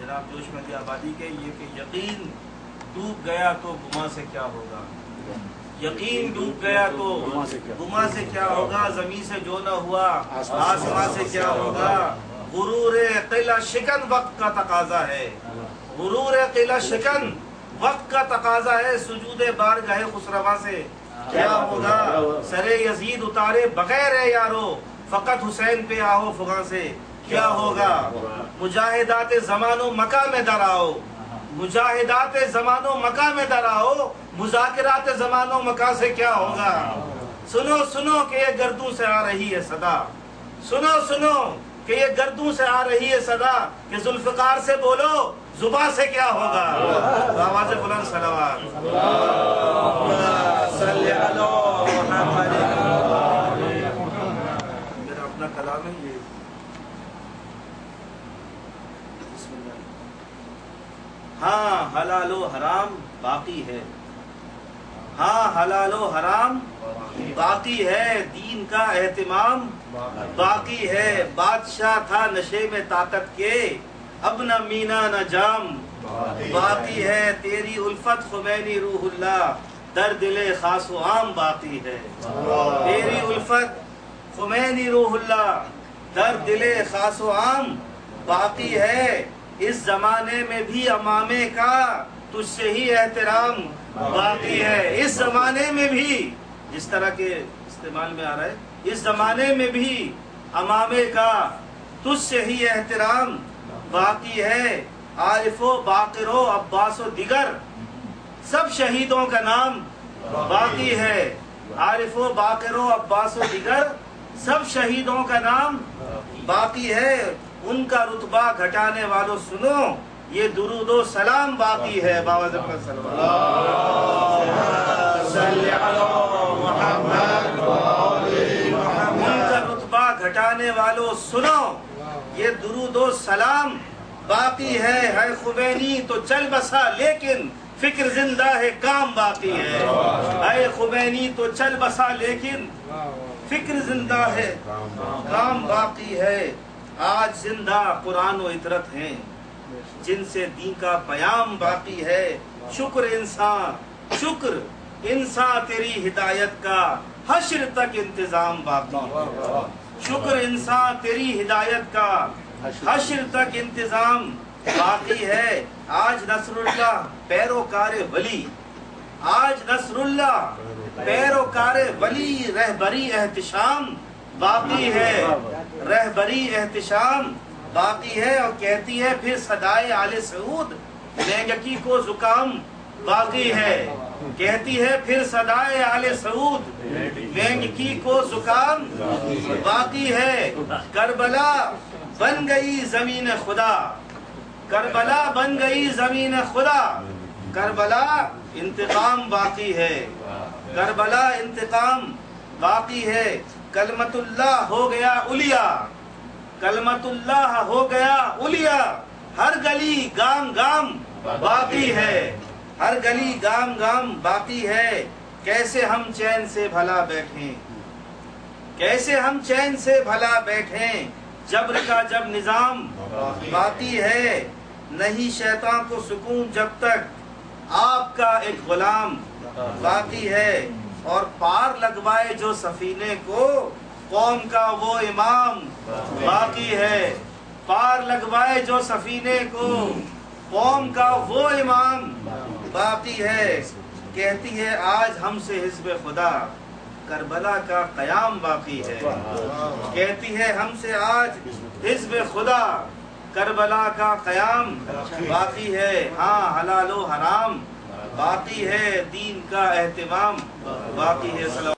جناب جوش مہدی آبادی کے یہ کہ یقین ڈوب گیا تو گما سے کیا ہوگا، یقین ڈوب گیا تو گما سے کیا ہوگا، زمین سے جو نہ ہوا آسمان سے کیا ہوگا، غرور قلعہ شکن وقت کا تقاضا ہے، غرور قلعہ شکن وقت کا تقاضا ہے، سجود بارگاہ خسروا سے کیا ہوگا، سر یزید اتارے بغیر ہے یارو، فقط حسین پہ آہو فغاں سے کیا ہوگا، مجاہدات زمان و مکان میں دراؤ، مجاہدات زمان و مکان میں دراؤ، مذاکرات زمان و مکان سے کیا ہوگا، سنو سنو کہ یہ گردوں سے آ رہی ہے صدا، سنو سنو کہ یہ گردوں سے آ رہی ہے صدا، کہ ذوالفقار سے بولو زباں سے کیا ہوگا، آواز بلند صلوات صلی علی محمد۔ میرا اپنا کلام ہے یہ، ہاں حلال و حرام باقی ہے، ہاں حلال و حرام باقی ہے، دین کا اہتمام باقی ہے، بادشاہ تھا نشے میں طاقت کے، اب نہ مینا نہ جام باقی ہے، تیری الفت خمینی روح اللہ در دل خاص و عام باقی ہے، تیری الفت خمینی روح اللہ در دل خاص و عام باقی ہے، اس زمانے میں بھی امامے کا تجھ سے ہی احترام باقی ہے، اس زمانے میں بھی، جس طرح کے استعمال میں آ رہا ہے، اس زمانے میں بھی امامے کا تجھ سے ہی احترام باقی ہے، عارف و باقر و عباس و دیگر سب شہیدوں کا نام باقی ہے، عارف و باقر و عباس و دیگر سب شہیدوں کا نام باقی ہے، ان کا رتبہ گھٹانے والوں سنو یہ درود و سلام باقی ہے، بابا زبر صلی علی محمد، ان کا رتبہ گھٹانے والوں سنو یہ درود و سلام باقی ہے خمینی تو چل بسا لیکن فکر زندہ ہے کام باقی ہے، اے خمینی تو چل بسا لیکن فکر زندہ ہے کام باقی ہے، آج زندہ قرآن و عطرت ہیں جن سے دین کا پیام باقی ہے، شکر انسان تیری ہدایت کا حشر تک انتظام باقی ہے، شکر انسان تیری ہدایت کا حشر تک انتظام باقی ہے، آج نصر اللہ پیروکار ولی، آج نصر اللہ پیروکار ولی رہبری احتشام باقی ہے، رہبری احتشام باقی ہے، اور کہتی ہے پھر صدائے آل سعود مینگکی کو زکام باقی ہے، کہتی ہے پھر صدائے آل سعود مینگکی کو زکام باقی ہے، کربلا بن گئی زمین خدا، کربلا بن گئی زمین خدا، کربلا انتقام باقی ہے، کربلا انتقام باقی ہے، کلمت اللہ ہو گیا علیا، کلمت اللہ ہو گیا علیا، ہر گلی گام گام باقی ہے، ہر گلی گام گام باقی ہے، کیسے ہم چین سے بھلا بیٹھیں، کیسے ہم چین سے بھلا بیٹھیں، جبر کا جب نظام باقی ہے، نہیں شیطان کو سکون جب تک آپ کا ایک غلام باقی ہے، اور پار لگوائے جو سفینے کو قوم کا وہ امام باقی ہے، پار لگوائے جو سفینے کو قوم کا وہ امام باقی ہے، کہتی ہے آج ہم سے حزب خدا کربلا کا قیام باقی ہے، کہتی ہے ہم سے آج حزب خدا کربلا کا قیام باقی ہے، ہاں حلال و حرام باقی ہے، دین کا اہتمام باقی ہے۔